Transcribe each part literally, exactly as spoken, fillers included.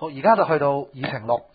好，而家就去到議程六，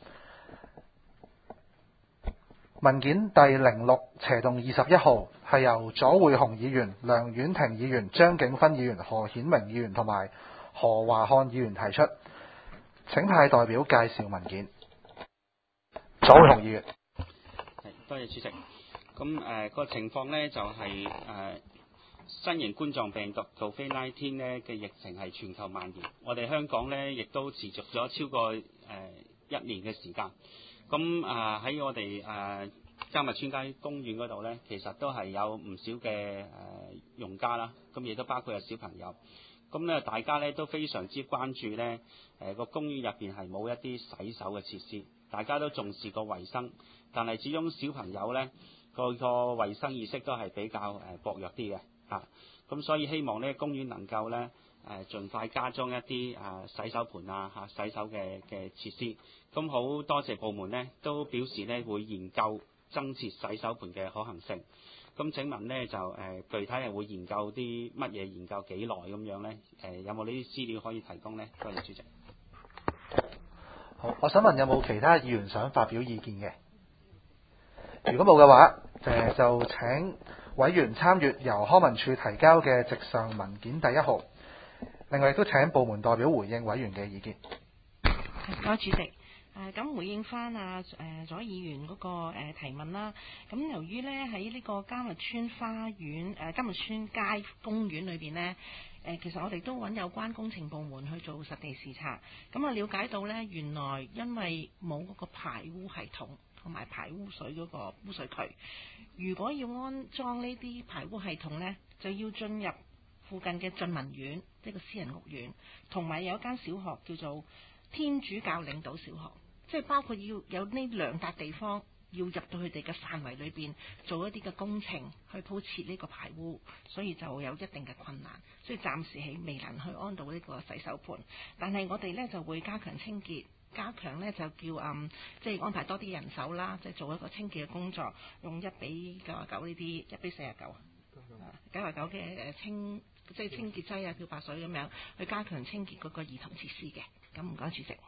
文件第零六斜動二十一號，係由左會雄議員、梁婉婷議員、張景芬議員、何顯明議員同埋何華漢議員提出。請派代表介紹文件。左會雄議員。 多謝主席。咁誒個情況呢，就係、是、誒、呃、新型冠狀病毒 Covid 十九 呢嘅疫情係全球蔓延，我哋香港呢亦都持續咗超過誒、呃、一年嘅時間。咁啊喺我哋誒迦密村街公園嗰度呢，其實都係有唔少嘅誒、呃、用家啦，咁亦都包括有小朋友。咁咧大家呢都非常之關注呢誒、呃、個公園入邊係冇一啲洗手嘅設施，大家都重視個衞生，但係始終小朋友呢個個衞生意識都係比較誒薄弱啲嘅嚇。咁所以希望呢公園能夠呢誒盡快加裝一啲啊洗手盆啊嚇洗手嘅嘅設施。咁好多謝部門呢都表示呢會研究增設洗手盆嘅可行性。咁請問呢就誒、呃、具體係會研究啲乜嘢？研究幾耐咁樣呢？誒、呃、有冇呢啲資料可以提供呢？多謝主席。 好，我想問有冇其他議員想發表意見嘅？如果冇嘅話，誒就請委員參閱由康文署提交嘅直上文件第一號。另外亦都請部門代表回應委員嘅意見。 多謝主席。誒咁、呃、回應翻啊誒左議員嗰、那個、呃、提問啦。咁由於呢喺呢個迦密村花園誒迦密村街公園裏邊呢，誒、呃、其實我哋都揾有關工程部門去做實地視察。咁啊了解到呢，原來因為冇嗰個排污系統同埋排污水嗰個污水渠，如果要安裝呢啲排污系統呢，就要進入附近嘅俊文苑，即係個私人屋苑，同埋有一間小學叫做天主教領導小學，即係包括要有呢兩笪地方要入到佢哋嘅範圍裏邊做一啲嘅工程去鋪設呢個排污，所以就有一定嘅困難，所以暫時係未能去安到呢個洗手盆。但係我哋呢就會加強清潔，加強呢就叫嗯即係安排多啲人手啦，即係做一個清潔嘅工作，用一比九十九呢啲一比四十九啊九十九嘅誒清即係清潔劑啊漂白水咁樣去加強清潔嗰個兒童設施嘅。咁唔該主席。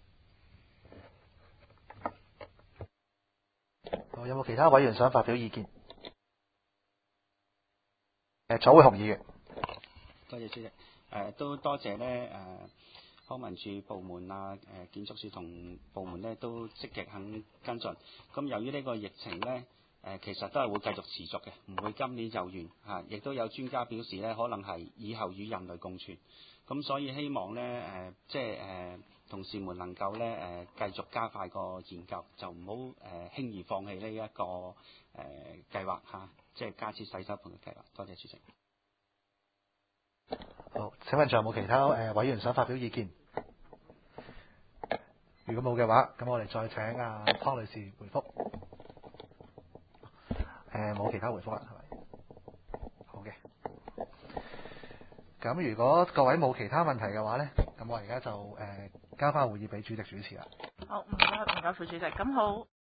好，有冇其他委員想發表意見？誒，左會雄議員。 多謝主席。誒、呃、都多謝呢誒、呃、康文署部門啊、誒、呃、建築署同部門呢都積極肯跟進。咁由於呢個疫情呢，誒、呃、其實都係會繼續持續嘅，唔會今年就完嚇。亦、啊、都有專家表示呢，可能係以後與人類共存。咁所以希望呢，誒、呃，即係誒、呃、同事們能夠呢誒、呃、繼續加快個研究，就唔好誒輕易放棄呢、這、一個誒、呃、計劃嚇、啊，即係加設洗手盆嘅計劃。多謝主席。 好，請問仲有冇其他誒、呃、委員想發表意見？如果冇嘅話，咁我哋再請阿、啊、湯女士回覆。誒、呃，冇其他回覆啦，係咪？好嘅。咁如果各位冇其他問題嘅話呢，咁我而家就誒、呃、交翻會議俾主席主持啦。 好，唔該唔該副主席。咁好。